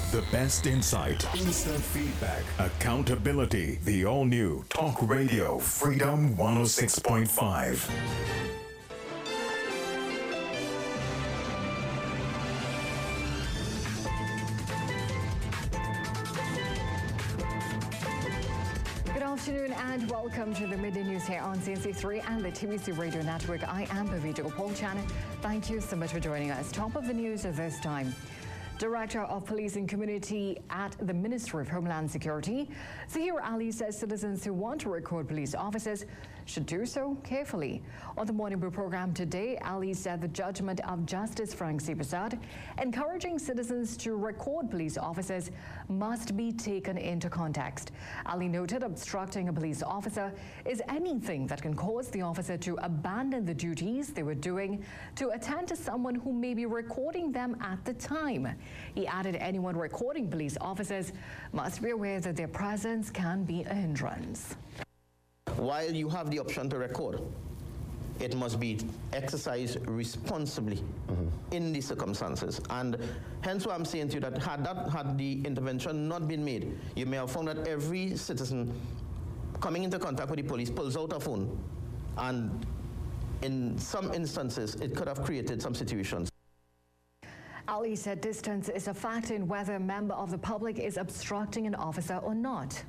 The best insight, instant feedback, accountability. The all-new Talk Radio Freedom 106.5. Good afternoon and welcome to the Midday News here on CNC3 and the TVC Radio Network. I am Pavitra Gopal-Chan. Thank you so much for joining us. Top of the news at this time. Director of Police and Community at the Ministry of Homeland Security, Zahir Ali, says citizens who want to record police officers should do so carefully. On the Morning Brew program today, Ali said the judgment of Justice Frank C. Prasad encouraging citizens to record police officers must be taken into context. Ali noted obstructing a police officer is anything that can cause the officer to abandon the duties they were doing to attend to someone who may be recording them at the time. He added anyone recording police officers must be aware that their presence can be a hindrance. While you have the option to record, it must be exercised responsibly in the circumstances. And hence why I'm saying to you that had the intervention not been made, you may have found that every citizen coming into contact with the police pulls out a phone. And in some instances, it could have created some situations. Ali said distance is a factor in whether a member of the public is obstructing an officer or not.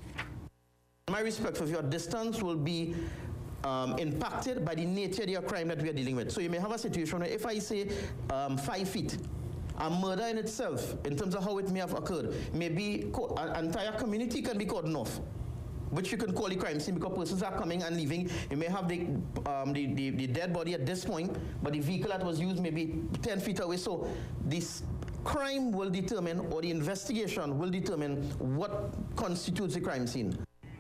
My respect for your distance will be impacted by the nature of your crime that we are dealing with. So you may have a situation where if I say 5 feet, a murder in itself, in terms of how it may have occurred, maybe an entire community can be cordoned off, which you can call the crime scene because persons are coming and leaving. You may have the dead body at this point, but the vehicle that was used may be 10 feet away. So this crime will determine, or the investigation will determine what constitutes a crime scene.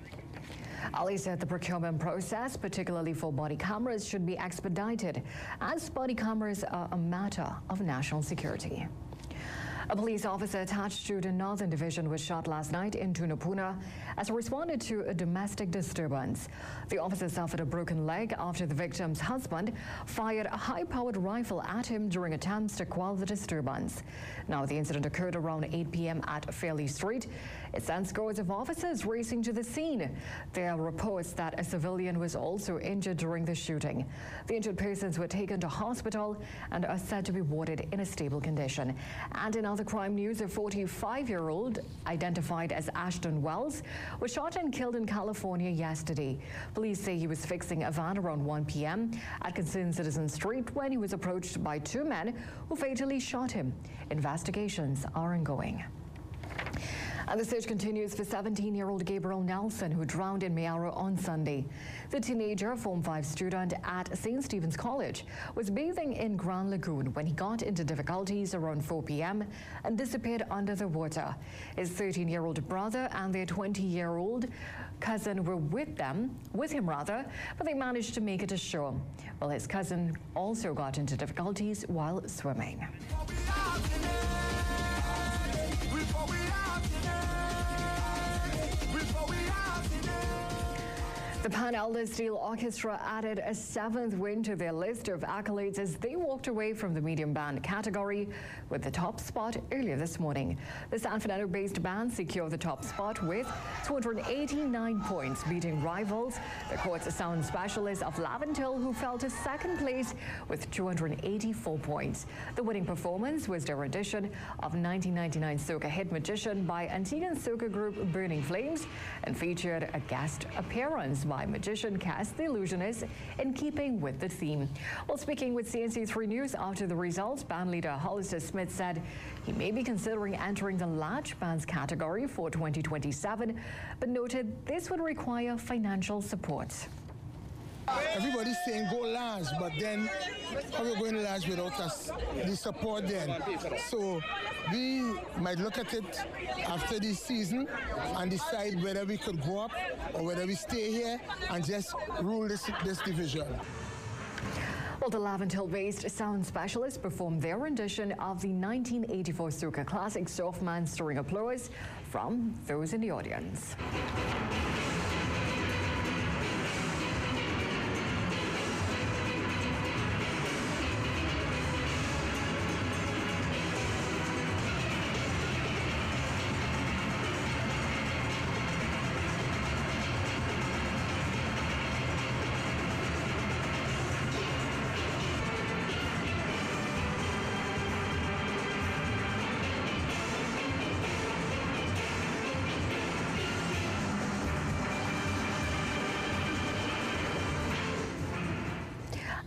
Ali said the procurement process, particularly for body cameras, should be expedited, as body cameras are a matter of national security. A police officer attached to the Northern Division was shot last night in Tunapuna as he responded to a domestic disturbance. The officer suffered a broken leg after the victim's husband fired a high-powered rifle at him during attempts to quell the disturbance. Now, the incident occurred around 8 p.m. at Fairley Street. It sent scores of officers racing to the scene. There are reports that a civilian was also injured during the shooting. The injured persons were taken to hospital and are said to be warded in a stable condition. And in other crime news, a 45-year-old identified as Ashton Wells was shot and killed in California yesterday. Police say he was fixing a van around 1 p.m. at Concerned Citizen Street when he was approached by two men who fatally shot him. Investigations are ongoing. And the search continues for 17-year-old Gabriel Nelson, who drowned in Mayaro on Sunday. The teenager, Form 5 student at St. Stephen's College, was bathing in Grand Lagoon when he got into difficulties around 4 p.m. and disappeared under the water. His 13-year-old brother and their 20-year-old cousin were with him, but they managed to make it ashore. Well, his cousin also got into difficulties while swimming. The Pan Elder Steel Orchestra added a 7th win to their list of accolades as they walked away from the medium band category with the top spot earlier this morning. The San Fernando-based band secured the top spot with 289 points, beating rivals, the Courts Sound Specialists of Laventille, who fell to second place with 284 points. The winning performance was their rendition of 1999 soca hit Magician by Antiguan soca group Burning Flames and featured a guest appearance by magician Cass the Illusionist, in keeping with the theme. While speaking with CNC3 News after the results, band leader Hollister Smith said he may be considering entering the large bands category for 2027, but noted this would require financial support. Everybody's saying go large, but then how are we going large without us, the support then? So we might look at it after this season and decide whether we could go up or whether we stay here and just rule this division. Well, the Laventille-based Sound Specialists performed their rendition of the 1984 soca classic Soft Man, stirring applause from those in the audience.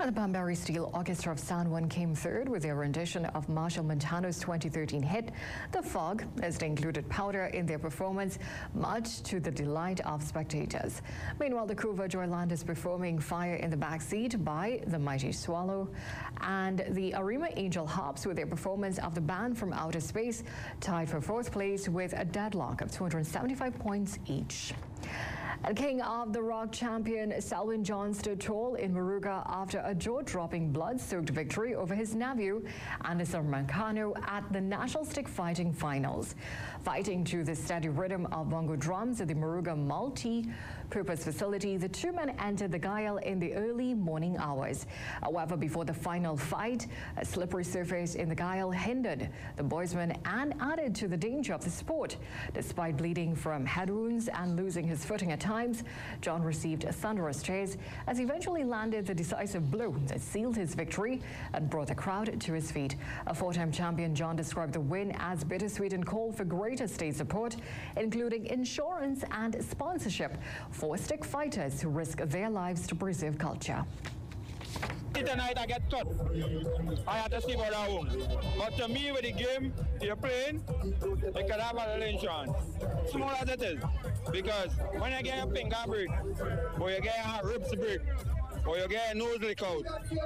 And the Banbury Steel Orchestra of San Juan came third with their rendition of Marshall Montano's 2013 hit, The Fog, as they included powder in their performance, much to the delight of spectators. Meanwhile, the Couva Joyland is performing Fire in the Backseat by the Mighty Swallow, and the Arima Angel Hops with their performance of The Band from Outer Space tied for fourth place with a deadlock of 275 points each. And King of the Rock champion Selwyn John stood tall in Moruga after a jaw-dropping, blood-soaked victory over his nephew, Anderson Mancano, at the National Stick Fighting Finals. Fighting to the steady rhythm of bongo drums at the Moruga multi-purpose facility, the two men entered the Gael in the early morning hours. However, before the final fight, a slippery surface in the Gael hindered the boysman and added to the danger of the sport. Despite bleeding from head wounds and losing his footing at times, John received a thunderous chase as he eventually landed the decisive blow that sealed his victory and brought the crowd to his feet. A four-time champion, John described the win as bittersweet and called for greater state support, including insurance and sponsorship for stick fighters who risk their lives to preserve culture. Tonight I get cut. I had to sleep at home. But to me, with the game you're playing, you can have a little insurance. Small as it is. Because when you get a finger break, or you get a ribs break, or you get a nose leak out,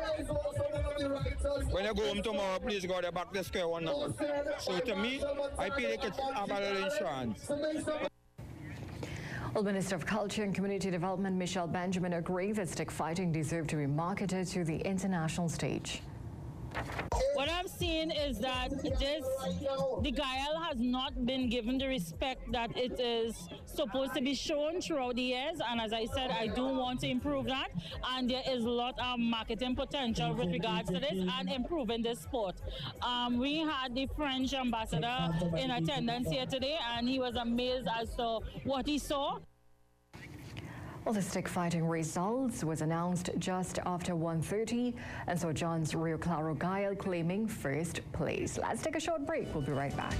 when you go home tomorrow, please go back to square one now. So to me, I feel like it's have a little insurance. Well, Minister of Culture and Community Development Michelle Benjamin agreed that stick fighting deserved to be marketed to the international stage. What I'm seeing is that the Gael has not been given the respect that it is supposed to be shown throughout the years, and as I said, I do want to improve that, and there is a lot of marketing potential with regards to this and improving this sport. We had the French ambassador in attendance here today, and he was amazed as to what he saw. Well, the stick fighting results was announced just after 1:30, and so John's Rio Claro Gael claiming first place. Let's take a short break. We'll be right back.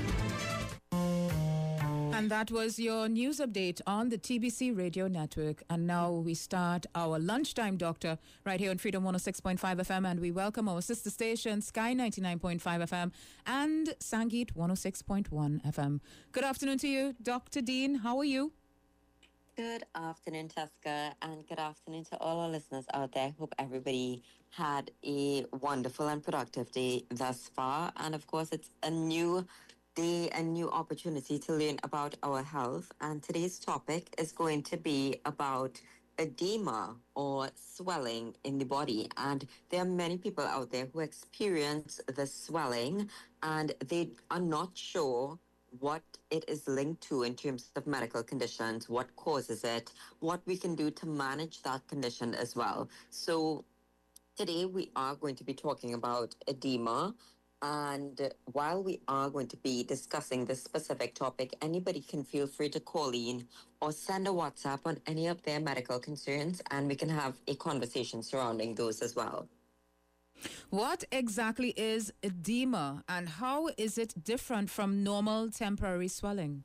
And that was your news update on the TBC Radio Network. And now we start our lunchtime doctor right here on Freedom 106.5 FM. And we welcome our sister station, Sky 99.5 FM and Sangeet 106.1 FM. Good afternoon to you, Dr. Dean. How are you? Good afternoon, Tesca, and good afternoon to all our listeners out there. Hope everybody had a wonderful and productive day thus far. And of course, it's a new day, a new opportunity to learn about our health. And today's topic is going to be about edema or swelling in the body. And there are many people out there who experience the swelling and they are not sure what it is linked to in terms of medical conditions, what causes it, what we can do to manage that condition as well. So today we are going to be talking about edema. And while we are going to be discussing this specific topic, anybody can feel free to call in or send a WhatsApp on any of their medical concerns, and we can have a conversation surrounding those as well. What exactly is edema and how is it different from normal temporary swelling?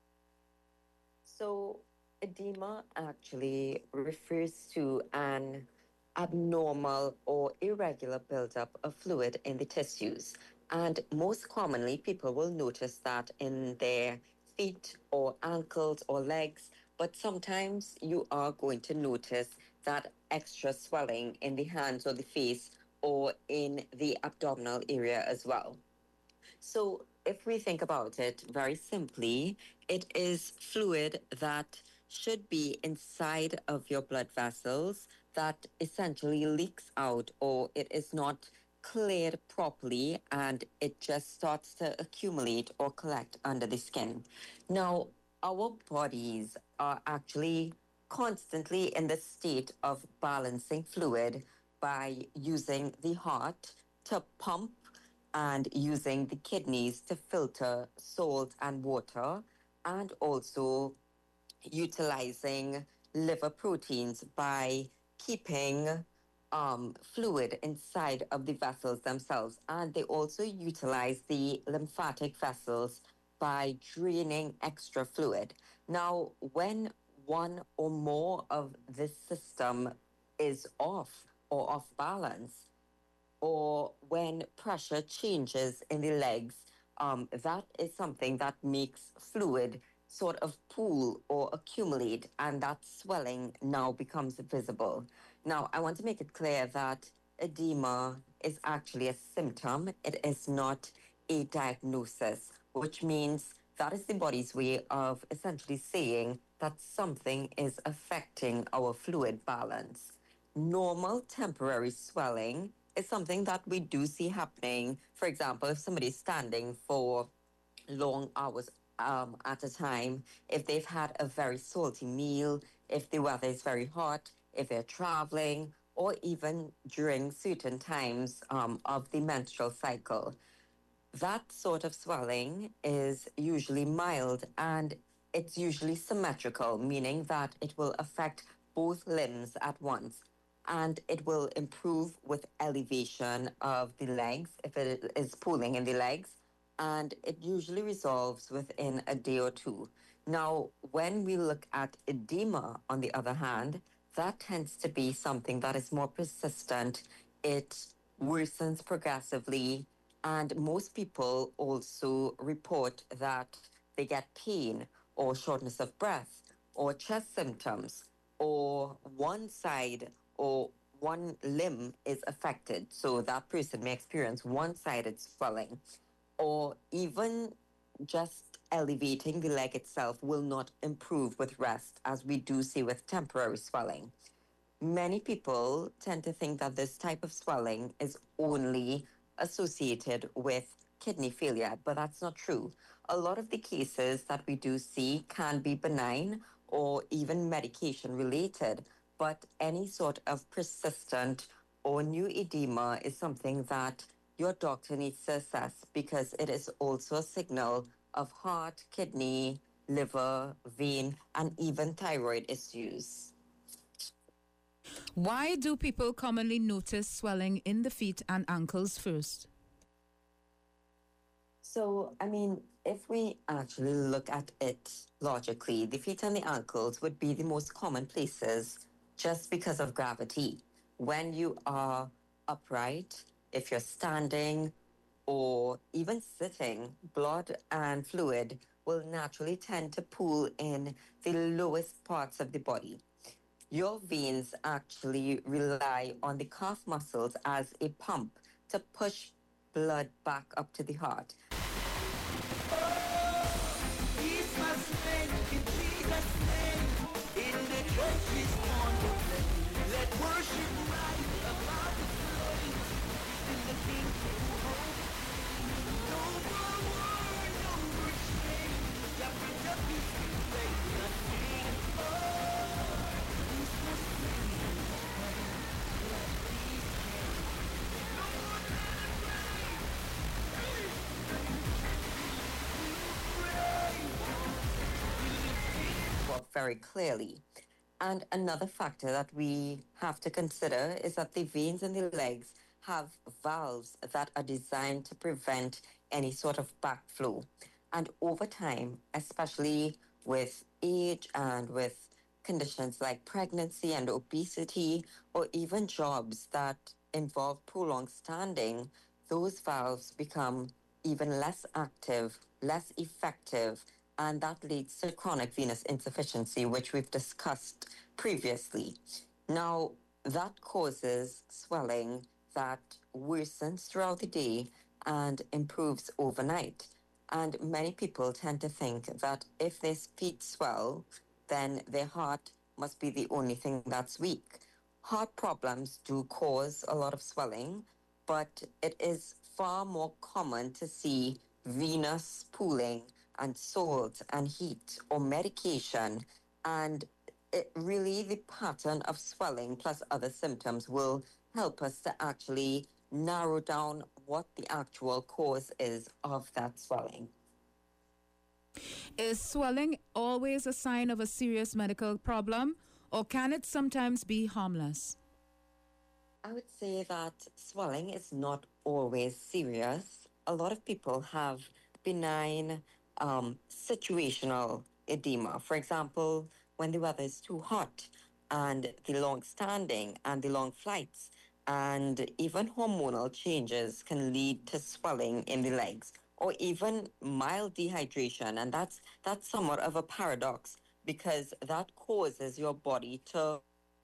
So edema actually refers to an abnormal or irregular buildup of fluid in the tissues. And most commonly, people will notice that in their feet or ankles or legs, but sometimes you are going to notice that extra swelling in the hands or the face or in the abdominal area as well. So if we think about it very simply, it is fluid that should be inside of your blood vessels that essentially leaks out, or it is not cleared properly and it just starts to accumulate or collect under the skin. Now, our bodies are actually constantly in the state of balancing fluid by using the heart to pump and using the kidneys to filter salt and water, and also utilizing liver proteins by keeping fluid inside of the vessels themselves. And they also utilize the lymphatic vessels by draining extra fluid. Now, when one or more of this system is off, or off balance, or when pressure changes in the legs, that is something that makes fluid sort of pool or accumulate, and that swelling now becomes visible. Now, I want to make it clear that edema is actually a symptom, it is not a diagnosis, which means that is the body's way of essentially saying that something is affecting our fluid balance. Normal temporary swelling is something that we do see happening. For example, if somebody's standing for long hours at a time, if they've had a very salty meal, if the weather is very hot, if they're traveling, or even during certain times of the menstrual cycle. That sort of swelling is usually mild and it's usually symmetrical, meaning that it will affect both limbs at once. And it will improve with elevation of the legs if it is pooling in the legs. And it usually resolves within a day or two. Now, when we look at edema, on the other hand, that tends to be something that is more persistent. It worsens progressively, and most people also report that they get pain or shortness of breath or chest symptoms, or one side or one limb is affected. So that person may experience one-sided swelling, or even just elevating the leg itself will not improve with rest, as we do see with temporary swelling. Many people tend to think that this type of swelling is only associated with kidney failure, but that's not true. A lot of the cases that we do see can be benign or even medication related, but any sort of persistent or new edema is something that your doctor needs to assess, because it is also a signal of heart, kidney, liver, vein, and even thyroid issues. Why do people commonly notice swelling in the feet and ankles first? So, I mean, if we actually look at it logically, the feet and the ankles would be the most common places just because of gravity. When you are upright, if you're standing or even sitting, blood and fluid will naturally tend to pool in the lowest parts of the body. Your veins actually rely on the calf muscles as a pump to push blood back up to the heart. Very clearly. And another factor that we have to consider is that the veins in the legs have valves that are designed to prevent any sort of backflow. And over time, especially with age and with conditions like pregnancy and obesity, or even jobs that involve prolonged standing, those valves become even less active, less effective, and that leads to chronic venous insufficiency, which we've discussed previously. Now, that causes swelling that worsens throughout the day and improves overnight. And many people tend to think that if their feet swell, then their heart must be the only thing that's weak. Heart problems do cause a lot of swelling, but it is far more common to see venous pooling and salt and heat or medication, and it really, the pattern of swelling plus other symptoms will help us to actually narrow down what the actual cause is of that swelling. Is swelling always a sign of a serious medical problem, or can it sometimes be harmless? I would say that swelling is not always serious. A lot of people have benign situational edema. For example, when the weather is too hot and the long standing and the long flights, and even hormonal changes can lead to swelling in the legs or even mild dehydration. And that's somewhat of a paradox because that causes your body to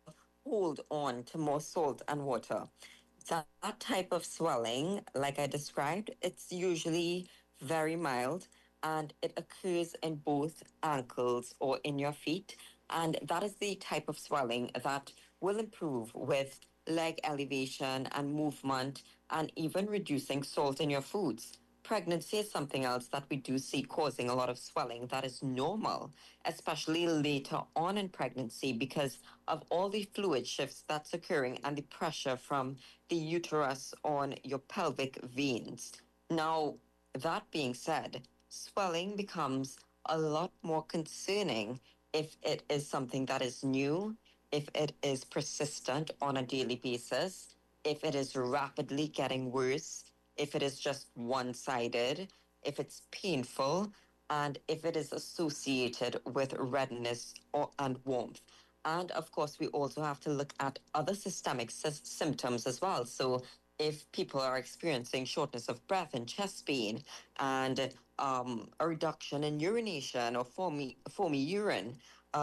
hold on to more salt and water. That type of swelling, like I described, it's usually very mild and it occurs in both ankles or in your feet. And that is the type of swelling that will improve with leg elevation and movement and even reducing salt in your foods. Pregnancy is something else that we do see causing a lot of swelling that is normal, especially later on in pregnancy because of all the fluid shifts that's occurring and the pressure from the uterus on your pelvic veins. Now, that being said, swelling becomes a lot more concerning if it is something that is new, if it is persistent on a daily basis, if it is rapidly getting worse, if it is just one sided, if it's painful, and if it is associated with redness and warmth. And of course, we also have to look at other systemic symptoms as well. So, if people are experiencing shortness of breath and chest pain and a reduction in urination or foamy urine,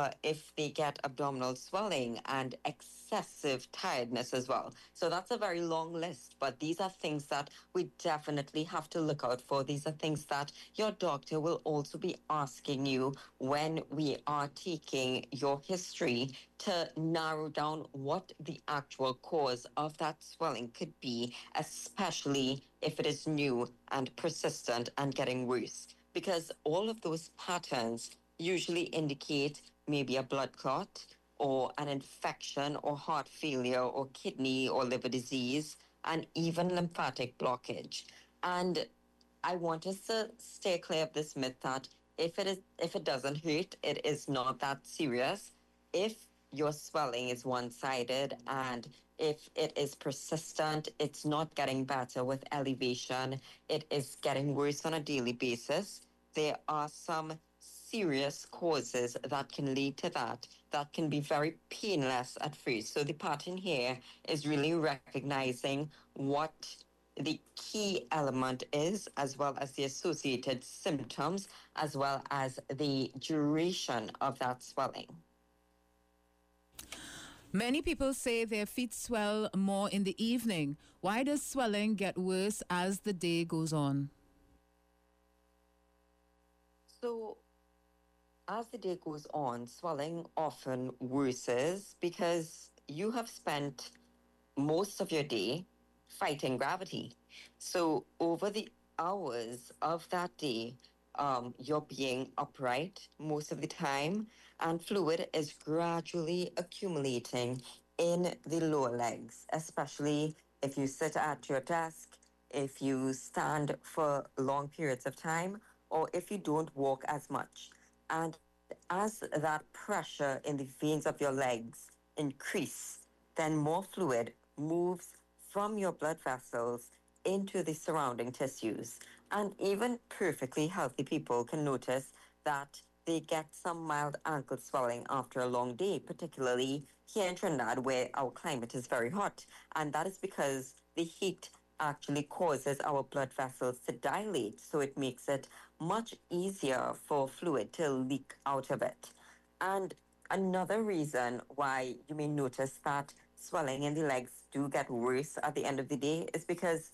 if they get abdominal swelling and excessive tiredness as well. So that's a very long list, but these are things that we definitely have to look out for. These are things that your doctor will also be asking you when we are taking your history to narrow down what the actual cause of that swelling could be, especially if it is new and persistent and getting worse. Because all of those patterns usually indicate maybe a blood clot or an infection or heart failure or kidney or liver disease and even lymphatic blockage. And I want us to stay clear of this myth that if it doesn't hurt, it is not that serious. If your swelling is one-sided and if it is persistent, it's not getting better with elevation, it is getting worse on a daily basis, there are some serious causes that can lead to that can be very painless at first. So the pattern here is really recognizing what the key element is, as well as the associated symptoms, as well as the duration of that swelling. Many people say their feet swell more in the evening. Why does swelling get worse as the day goes on? So, as the day goes on, swelling often worsens because you have spent most of your day fighting gravity. So, over the hours of that day, you're being upright most of the time, and fluid is gradually accumulating in the lower legs, especially if you sit at your desk, if you stand for long periods of time, or if you don't walk as much. And as that pressure in the veins of your legs increase, then more fluid moves from your blood vessels into the surrounding tissues. And even perfectly healthy people can notice that they get some mild ankle swelling after a long day, particularly here in Trinidad, where our climate is very hot. And that is because the heat actually causes our blood vessels to dilate, so it makes it much easier for fluid to leak out of it. And another reason why you may notice that swelling in the legs do get worse at the end of the day is because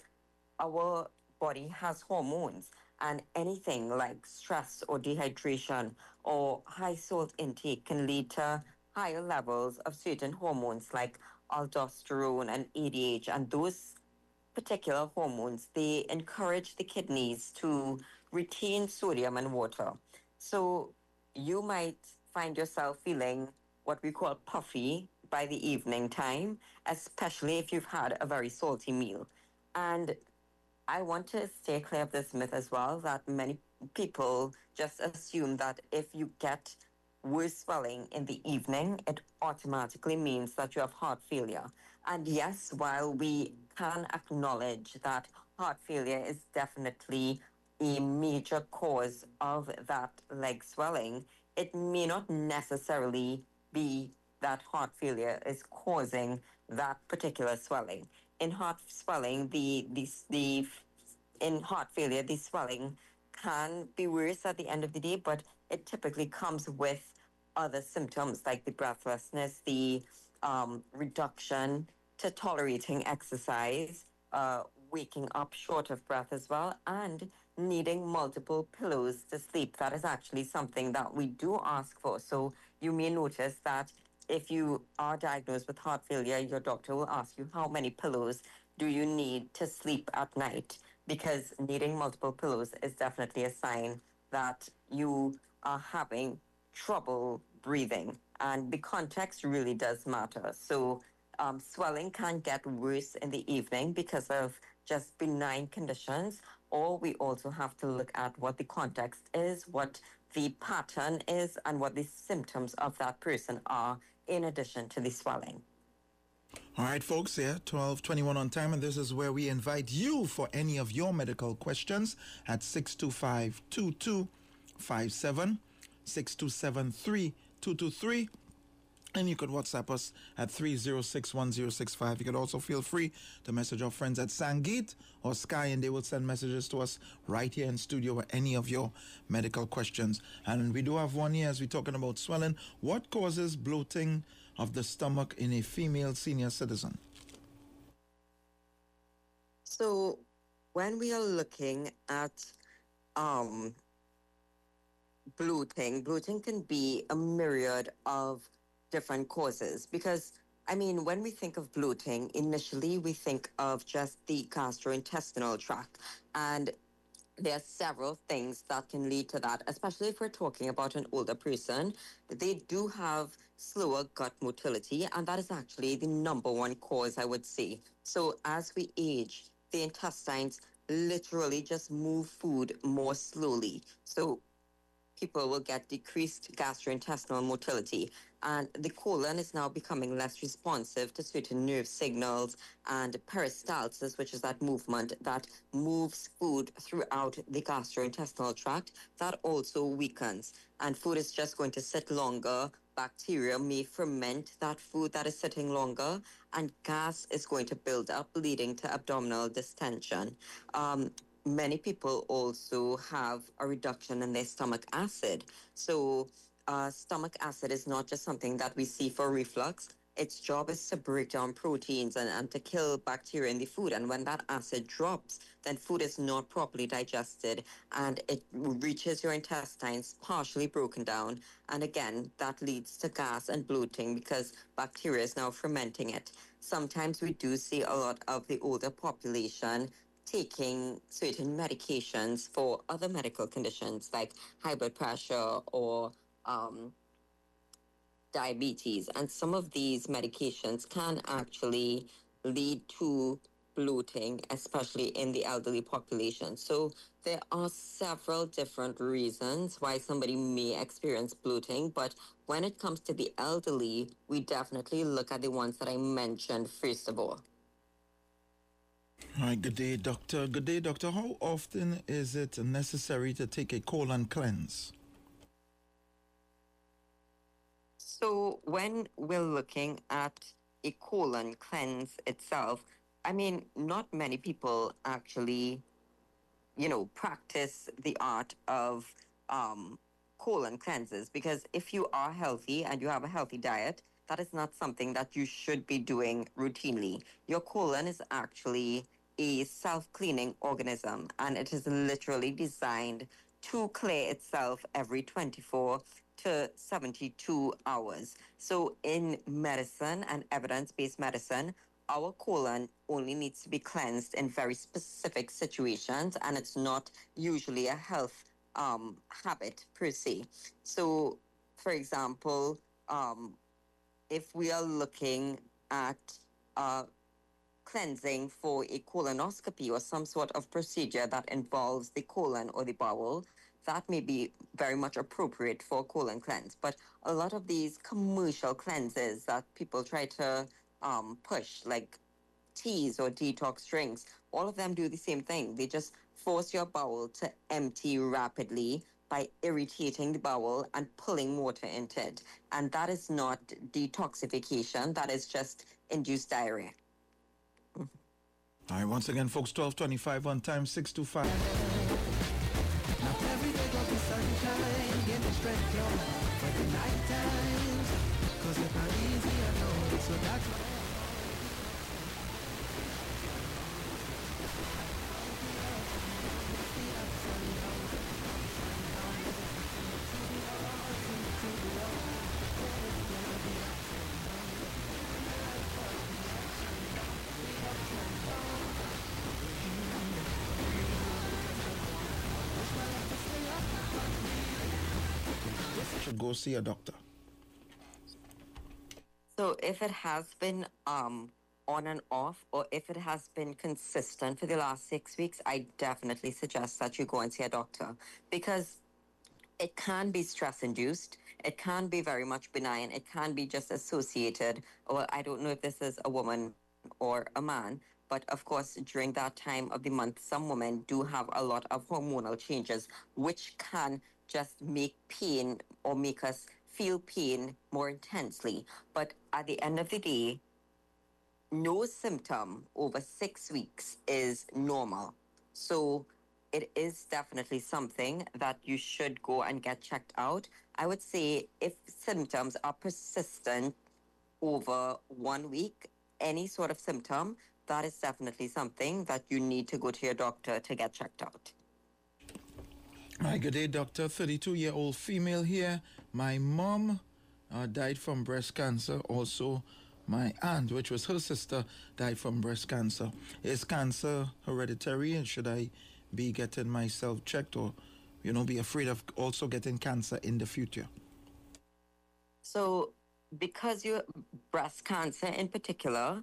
our body has hormones, and anything like stress or dehydration or high salt intake can lead to higher levels of certain hormones like aldosterone and ADH, and those particular hormones, they encourage the kidneys to retain sodium and water. So you might find yourself feeling what we call puffy by the evening time, especially if you've had a very salty meal. And I want to stay clear of this myth as well, that many people just assume that if you get worse swelling in the evening, it automatically means that you have heart failure. And yes, while we can acknowledge that heart failure is definitely a major cause of that leg swelling, it may not necessarily be that heart failure is causing that particular swelling. In heart swelling, in heart failure, the swelling can be worse at the end of the day, but it typically comes with other symptoms like the breathlessness, the reduction to tolerating exercise, waking up short of breath as well, and needing multiple pillows to sleep. That is actually something that we do ask for. So you may notice that if you are diagnosed with heart failure, your doctor will ask you how many pillows do you need to sleep at night, because needing multiple pillows is definitely a sign that you are having trouble breathing. And the context really does matter. So swelling can get worse in the evening because of just benign conditions, or we also have to look at what the context is, what the pattern is, and what the symptoms of that person are in addition to the swelling. All right, folks, here, 12:21 on time, and this is where we invite you for any of your medical questions at 625-2257, 627-3223, and you could WhatsApp us at 3061065. You could also feel free to message our friends at Sangeet or Sky, and they will send messages to us right here in studio with any of your medical questions. And we do have one here as we're talking about swelling. What causes bloating of the stomach in a female senior citizen? So when we are looking at bloating can be a myriad of different causes, because when we think of bloating, initially we think of just the gastrointestinal tract, and there are several things that can lead to that, especially if we're talking about an older person. They do have slower gut motility, and that is actually the number one cause, I would say. So as we age, the intestines literally just move food more slowly. So people will get decreased gastrointestinal motility, and the colon is now becoming less responsive to certain nerve signals, and peristalsis, which is that movement that moves food throughout the gastrointestinal tract, that also weakens, and food is just going to sit longer. Bacteria may ferment that food that is sitting longer, and gas is going to build up, leading to abdominal distension. Many people also have a reduction in their stomach acid. So stomach acid is not just something that we see for reflux. Its job is to break down proteins and to kill bacteria in the food. And when that acid drops, then food is not properly digested, and it reaches your intestines partially broken down. And again, that leads to gas and bloating because bacteria is now fermenting it. Sometimes we do see a lot of the older population taking certain medications for other medical conditions like high blood pressure or diabetes. And some of these medications can actually lead to bloating, especially in the elderly population. So there are several different reasons why somebody may experience bloating, but when it comes to the elderly, we definitely look at the ones that I mentioned first of all. All right, good day, doctor. Good day, doctor. How often is it necessary to take a colon cleanse? So when we're looking at a colon cleanse itself, not many people actually, practice the art of colon cleanses, because if you are healthy and you have a healthy diet, that is not something that you should be doing routinely. Your colon is actually a self-cleaning organism, and it is literally designed to clear itself every 24 to 72 hours. So in medicine and evidence-based medicine, our colon only needs to be cleansed in very specific situations, and it's not usually a health habit per se. So, for example, if we are looking at cleansing for a colonoscopy or some sort of procedure that involves the colon or the bowel, that may be very much appropriate for a colon cleanse. But a lot of these commercial cleanses that people try to push, like teas or detox drinks, all of them do the same thing. They just force your bowel to empty rapidly by irritating the bowel and pulling water into it. And that is not detoxification, that is just induced diarrhea. All right, once again, folks, 12:25 on time, 625. Every day got the sunshine, get the strength for the night times. Cause it's not easy, I know, so that's why. Should go see a doctor. So if it has been on and off, or if it has been consistent for the last 6 weeks, I definitely suggest that you go and see a doctor, because it can be stress-induced. It can be very much benign. It can be just associated, or I don't know if this is a woman or a man, but of course, during that time of the month, some women do have a lot of hormonal changes, which can just make pain or make us feel pain more intensely. But at the end of the day, no symptom over 6 weeks is normal. So it is definitely something that you should go and get checked out. I would say if symptoms are persistent over 1 week, any sort of symptom, that is definitely something that you need to go to your doctor to get checked out. Hi, good day, doctor. 32-year-old female here. My mom died from breast cancer. Also, my aunt, which was her sister, died from breast cancer. Is cancer hereditary, and should I be getting myself checked, or, be afraid of also getting cancer in the future? So, because your breast cancer in particular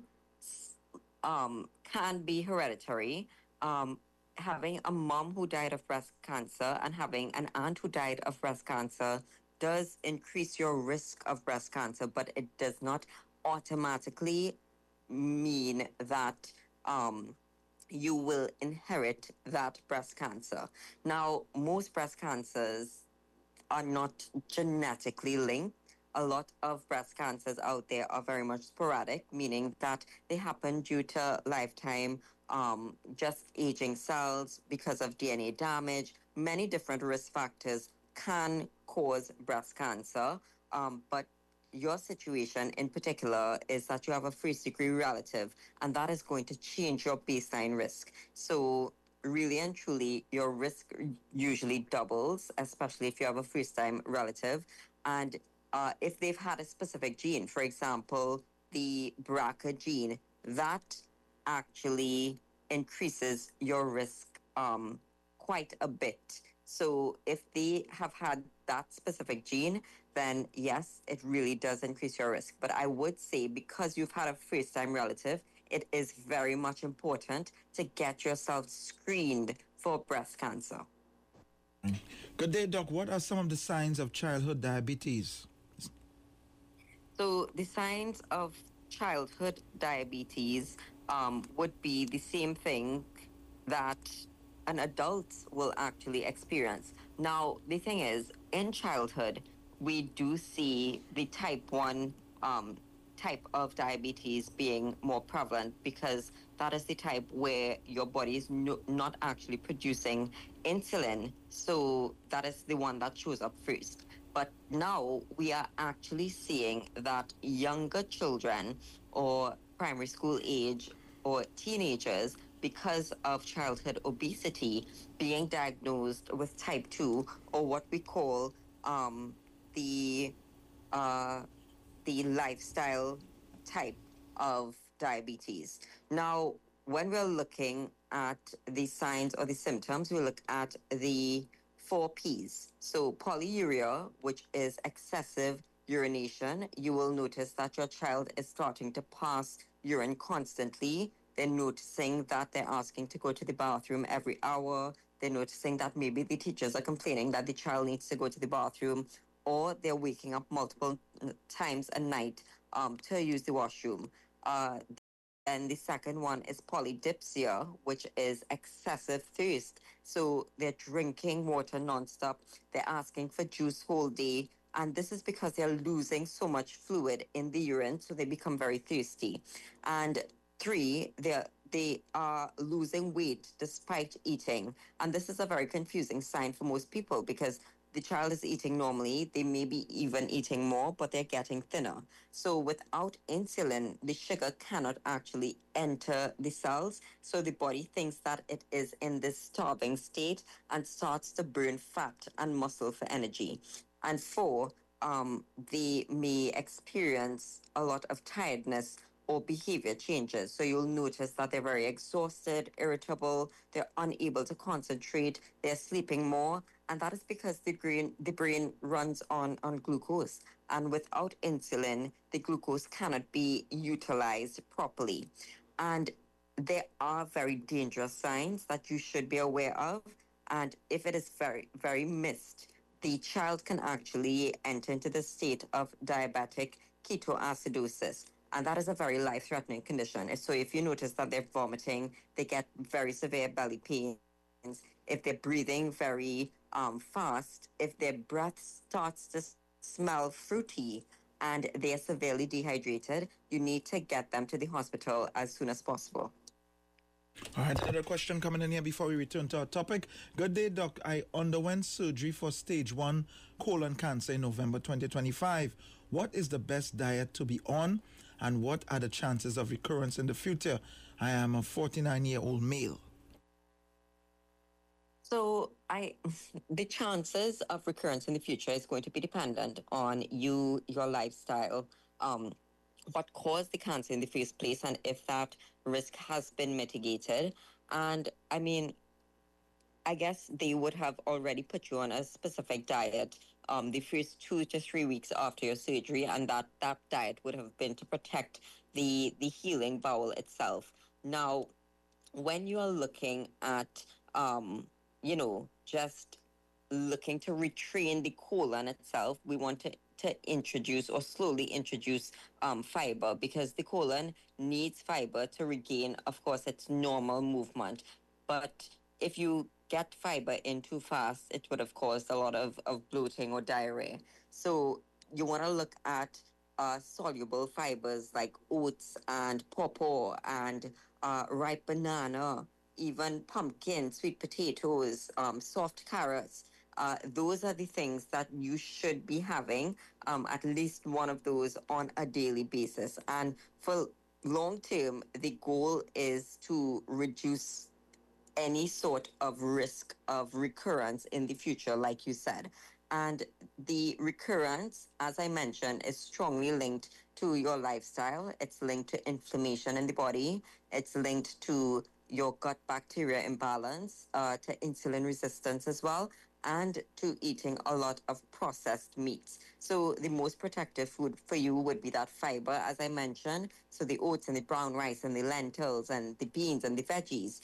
can be hereditary, having a mom who died of breast cancer and having an aunt who died of breast cancer does increase your risk of breast cancer, but it does not automatically mean that you will inherit that breast cancer. Now, most breast cancers are not genetically linked. A lot of breast cancers out there are very much sporadic, meaning that they happen due to lifetime just aging cells because of DNA damage. Many different risk factors can cause breast cancer, but your situation in particular is that you have a first-degree relative, and that is going to change your baseline risk. So really and truly, your risk usually doubles, especially if you have a first-time relative. And if they've had a specific gene, for example, the BRCA gene, that actually increases your risk quite a bit. So if they have had that specific gene, then yes, it really does increase your risk. But I would say, because you've had a first-time relative, it is very much important to get yourself screened for breast cancer. Good day, Doc. What are some of the signs of childhood diabetes? So the signs of childhood diabetes would be the same thing that an adult will actually experience. Now, the thing is, in childhood, we do see the type 1 type of diabetes being more prevalent, because that is the type where your body is not actually producing insulin. So that is the one that shows up first. But now we are actually seeing that younger children, or primary school age, or teenagers, because of childhood obesity, being diagnosed with type 2, or what we call the lifestyle type of diabetes. Now, when we're looking at the signs or the symptoms, we look at the 4 Ps. So polyuria, which is excessive urination. You will notice that your child is starting to pass urine constantly. They're noticing that they're asking to go to the bathroom every hour. They're noticing that maybe the teachers are complaining that the child needs to go to the bathroom, or they're waking up multiple times a night to use the washroom. then the second one is polydipsia, which is excessive thirst. So they're drinking water nonstop. They're asking for juice whole day. And this is because they're losing so much fluid in the urine, so they become very thirsty. And three, they are losing weight despite eating. And this is a very confusing sign for most people because the child is eating normally, they may be even eating more, but they're getting thinner. So without insulin, the sugar cannot actually enter the cells. So the body thinks that it is in this starving state and starts to burn fat and muscle for energy. And four, they may experience a lot of tiredness or behavior changes. So you'll notice that they're very exhausted, irritable, they're unable to concentrate, they're sleeping more, and that is because the brain runs on glucose. And without insulin, the glucose cannot be utilized properly. And there are very dangerous signs that you should be aware of. And if it is very, very missed, the child can actually enter into the state of diabetic ketoacidosis. And that is a very life-threatening condition. So if you notice that they're vomiting, they get very severe belly pains. If they're breathing very fast, if their breath starts to smell fruity and they're severely dehydrated, you need to get them to the hospital as soon as possible. All right, another question coming in here before we return to our topic. Good day, Doc. I underwent surgery for stage 1 colon cancer in November 2025. What is the best diet to be on, and what are the chances of recurrence in the future? I am a 49-year-old male. So the chances of recurrence in the future is going to be dependent on your lifestyle, what caused the cancer in the first place, and if that risk has been mitigated. And I mean, I guess they would have already put you on a specific diet the first 2 to 3 weeks after your surgery, and that diet would have been to protect the healing bowel itself. Now, when you are looking at, just looking to retrain the colon itself, we want to introduce or slowly introduce fiber, because the colon needs fiber to regain, of course, its normal movement. But if you get fiber in too fast, it would have caused a lot of bloating or diarrhea. So you want to look at soluble fibers like oats and pawpaw and ripe banana, even pumpkin, sweet potatoes, soft carrots. Those are the things that you should be having, at least one of those on a daily basis. And for long term, the goal is to reduce any sort of risk of recurrence in the future, like you said. And the recurrence, as I mentioned, is strongly linked to your lifestyle. It's linked to inflammation in the body. It's linked to your gut bacteria imbalance, to insulin resistance as well, and to eating a lot of processed meats. So the most protective food for you would be that fiber, as I mentioned. So the oats and the brown rice and the lentils and the beans and the veggies.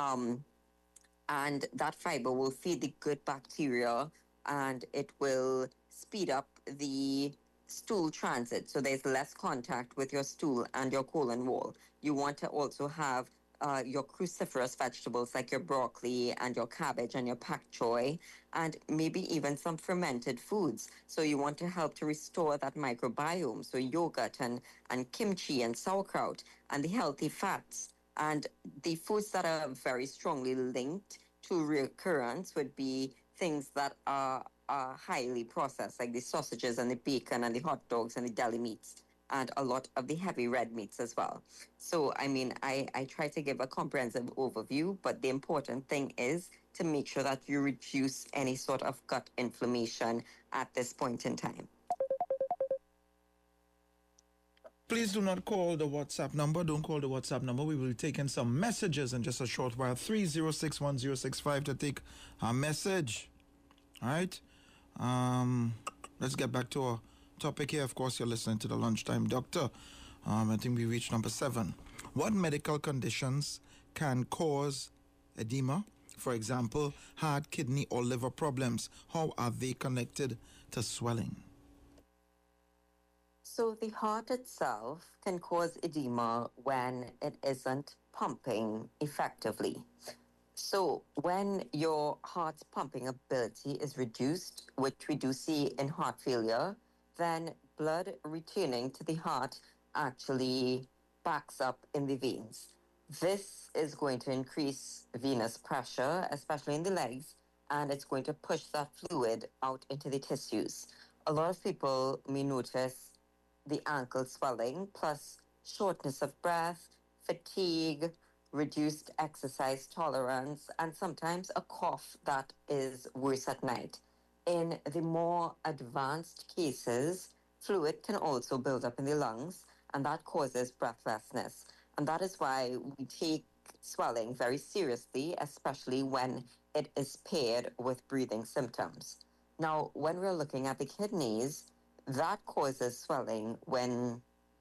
And that fiber will feed the good bacteria, and it will speed up the stool transit. So there's less contact with your stool and your colon wall. You want to also have your cruciferous vegetables like your broccoli and your cabbage and your pak choy, and maybe even some fermented foods. So you want to help to restore that microbiome. So yogurt and kimchi and sauerkraut and the healthy fats. And the foods that are very strongly linked to recurrence would be things that are highly processed, like the sausages and the bacon and the hot dogs and the deli meats, and a lot of the heavy red meats as well. So, I mean, I try to give a comprehensive overview, but the important thing is to make sure that you reduce any sort of gut inflammation at this point in time. Please do not call the WhatsApp number. Don't call the WhatsApp number. We will be taking some messages in just a short while. 3061065 to take a message. All right. Let's get back to our topic here. Of course, you're listening to the Lunchtime Doctor. I think we reached number 7. What medical conditions can cause edema? For example, heart, kidney, or liver problems. How are they connected to swelling? So the heart itself can cause edema when it isn't pumping effectively. So when your heart's pumping ability is reduced, which we do see in heart failure, then blood returning to the heart actually backs up in the veins. This is going to increase venous pressure, especially in the legs, and it's going to push that fluid out into the tissues. A lot of people may notice the ankle swelling, plus shortness of breath, fatigue, reduced exercise tolerance, and sometimes a cough that is worse at night. In the more advanced cases, fluid can also build up in the lungs, and that causes breathlessness. And that is why we take swelling very seriously, especially when it is paired with breathing symptoms. Now, when we're looking at the kidneys, that causes swelling when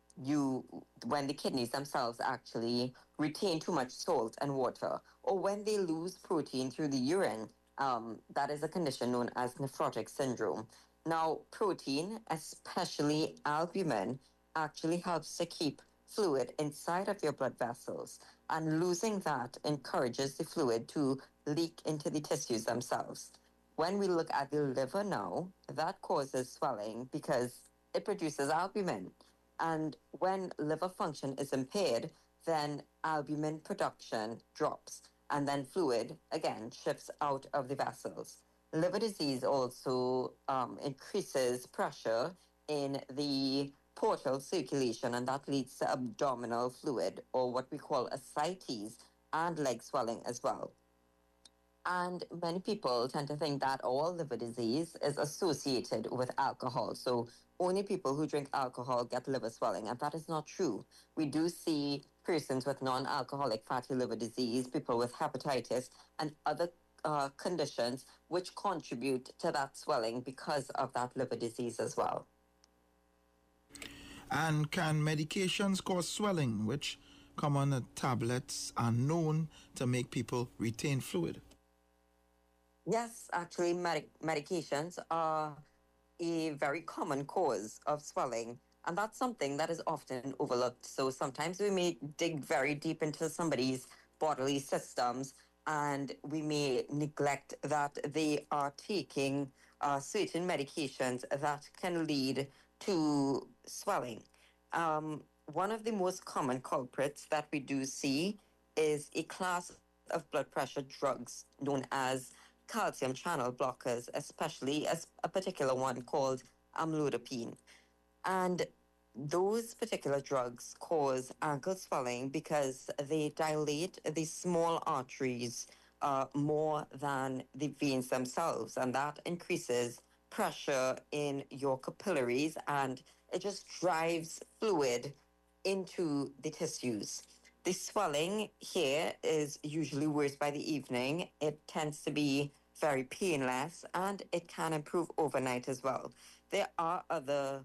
the kidneys themselves actually retain too much salt and water, or when they lose protein through the urine. That is a condition known as nephrotic syndrome. Now, protein, especially albumin, actually helps to keep fluid inside of your blood vessels, and losing that encourages the fluid to leak into the tissues themselves. When we look at the liver now, that causes swelling because it produces albumin. And when liver function is impaired, then albumin production drops, and then fluid, again, shifts out of the vessels. Liver disease also increases pressure in the portal circulation, and that leads to abdominal fluid, or what we call ascites, and leg swelling as well. And many people tend to think that all liver disease is associated with alcohol. So only people who drink alcohol get liver swelling, and that is not true. We do see persons with non-alcoholic fatty liver disease, people with hepatitis, and other conditions which contribute to that swelling because of that liver disease as well. And can medications cause swelling, which common tablets are known to make people retain fluid? Yes, actually, medications are a very common cause of swelling, and that's something that is often overlooked. So sometimes we may dig very deep into somebody's bodily systems, and we may neglect that they are taking certain medications that can lead to swelling. One of the most common culprits that we do see is a class of blood pressure drugs known as calcium channel blockers, especially as a particular one called amlodipine. And those particular drugs cause ankle swelling because they dilate the small arteries more than the veins themselves, and that increases pressure in your capillaries, and it just drives fluid into the tissues. The swelling here is usually worse by the evening. It tends to be very painless, and it can improve overnight as well. There are other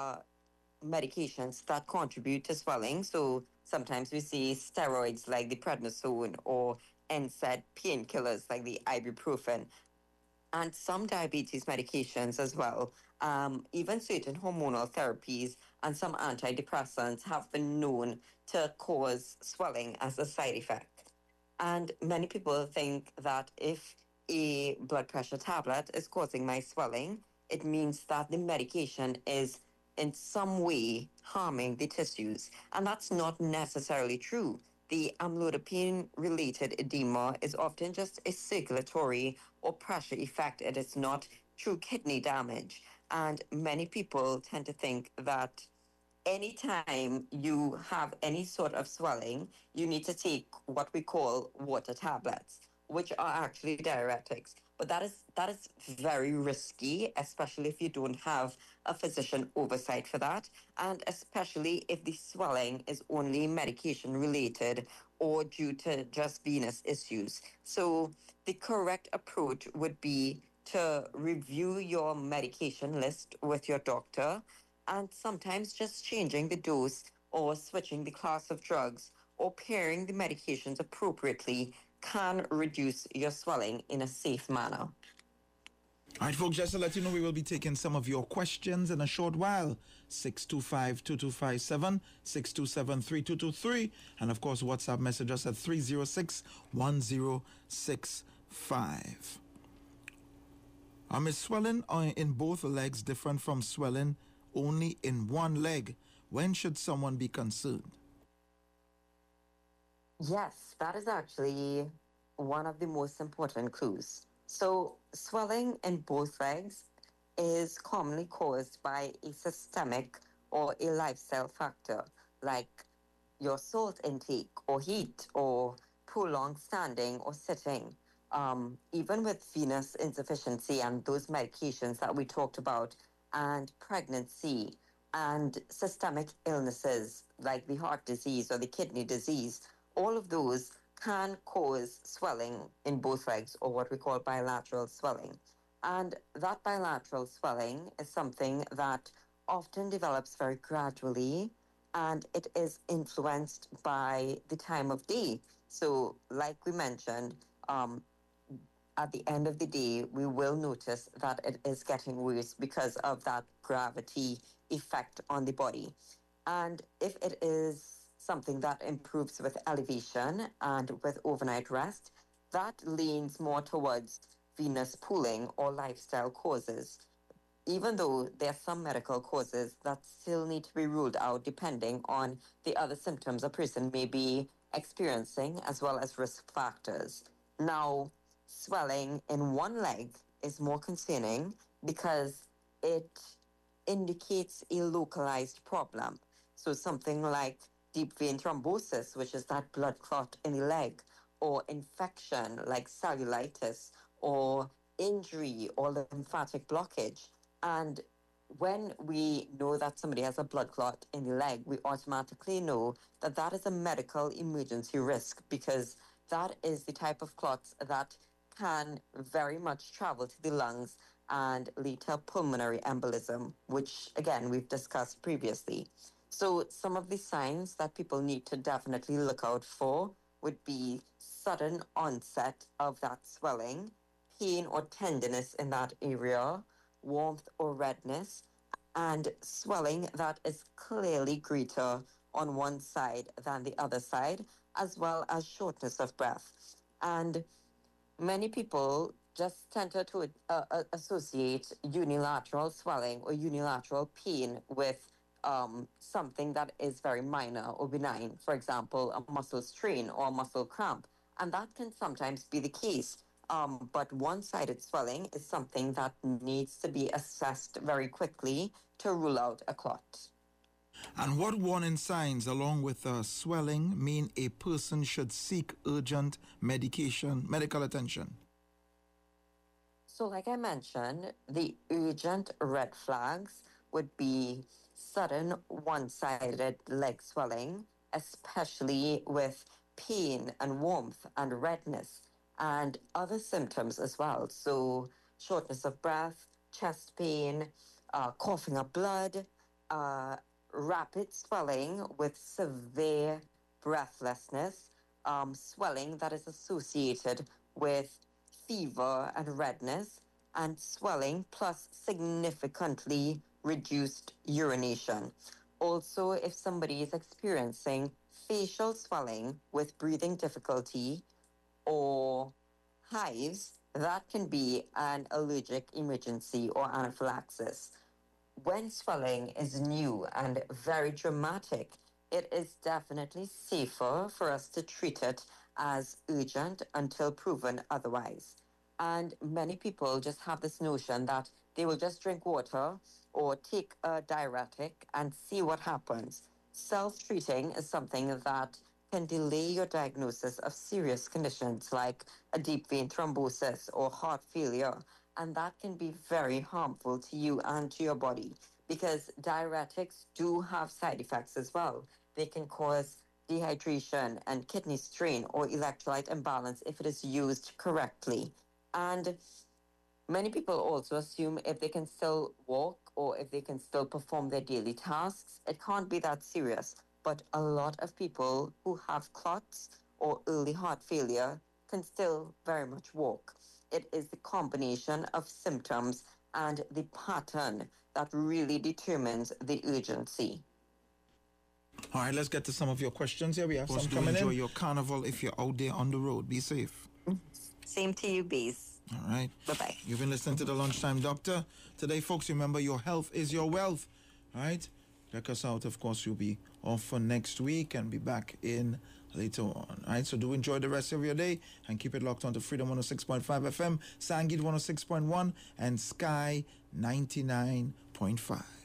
medications that contribute to swelling. So sometimes we see steroids like the prednisone, or NSAID painkillers like the ibuprofen, and some diabetes medications as well. Even certain hormonal therapies and some antidepressants have been known to cause swelling as a side effect. And many people think that if a blood pressure tablet is causing my swelling, it means that the medication is in some way harming the tissues. And that's not necessarily true. The amlodipine-related edema is often just a circulatory or pressure effect. It is not true kidney damage. And many people tend to think that anytime you have any sort of swelling, you need to take what we call water tablets, which are actually diuretics. But that is very risky, especially if you don't have a physician oversight for that, and especially if the swelling is only medication related or due to just venous issues. So the correct approach would be to review your medication list with your doctor, and sometimes just changing the dose or switching the class of drugs or pairing the medications appropriately can reduce your swelling in a safe manner. All right, folks, just to let you know, we will be taking some of your questions in a short while. 625-2257, 627-3223, and of course, WhatsApp message us at 306-1065. Is swelling in both legs different from swelling only in one leg? When should someone be concerned? Yes, that is actually one of the most important clues. So, swelling in both legs is commonly caused by a systemic or a lifestyle factor, like your salt intake or heat or prolonged standing or sitting. Even with venous insufficiency and those medications that we talked about, and pregnancy and systemic illnesses like the heart disease or the kidney disease, all of those can cause swelling in both legs, or what we call bilateral swelling. And that bilateral swelling is something that often develops very gradually, and it is influenced by the time of day. So, like we mentioned, at the end of the day, we will notice that it is getting worse because of that gravity effect on the body. And if it is something that improves with elevation and with overnight rest, that leans more towards venous pooling or lifestyle causes, even though there are some medical causes that still need to be ruled out depending on the other symptoms a person may be experiencing, as well as risk factors. Now, swelling in one leg is more concerning because it indicates a localized problem. So something like deep vein thrombosis, which is that blood clot in the leg, or infection like cellulitis, or injury or lymphatic blockage. And when we know that somebody has a blood clot in the leg, we automatically know that that is a medical emergency risk, because that is the type of clots that can very much travel to the lungs and lead to pulmonary embolism, which, again, we've discussed previously. So some of the signs that people need to definitely look out for would be sudden onset of that swelling, pain or tenderness in that area, warmth or redness, and swelling that is clearly greater on one side than the other side, as well as shortness of breath. And many people just tend to associate unilateral swelling or unilateral pain with something that is very minor or benign, for example, a muscle strain or a muscle cramp. And that can sometimes be the case. But one-sided swelling is something that needs to be assessed very quickly to rule out a clot. And what warning signs, along with swelling, mean a person should seek urgent medical attention? So like I mentioned, the urgent red flags would be sudden one-sided leg swelling, especially with pain and warmth and redness, and other symptoms as well. So shortness of breath, chest pain, coughing up blood, rapid swelling with severe breathlessness, swelling that is associated with fever and redness, and swelling plus significantly reduced urination. Also, if somebody is experiencing facial swelling with breathing difficulty or hives, that can be an allergic emergency or anaphylaxis. When swelling is new and very dramatic, it is definitely safer for us to treat it as urgent until proven otherwise. And many people just have this notion that they will just drink water or take a diuretic and see what happens. Self-treating is something that can delay your diagnosis of serious conditions like a deep vein thrombosis or heart failure, and that can be very harmful to you and to your body, because diuretics do have side effects as well. They can cause dehydration and kidney strain or electrolyte imbalance if it is used correctly. And many people also assume if they can still walk or if they can still perform their daily tasks, it can't be that serious. But a lot of people who have clots or early heart failure can still very much walk. it is the combination of symptoms and the pattern that really determines the urgency. All right, let's get to some of your questions here. We have some coming in. Enjoy your carnival if you're out there on the road. Be safe. Same to you, Bees. All right. Bye-bye. You've been listening to the Lunchtime Doctor. Today, folks, remember your health is your wealth. All right? Check us out. Of course, you'll be off for next week and be back in later on. All right? So do enjoy the rest of your day and keep it locked on to Freedom 106.5 FM, Sangit 106.1, and Sky 99.5.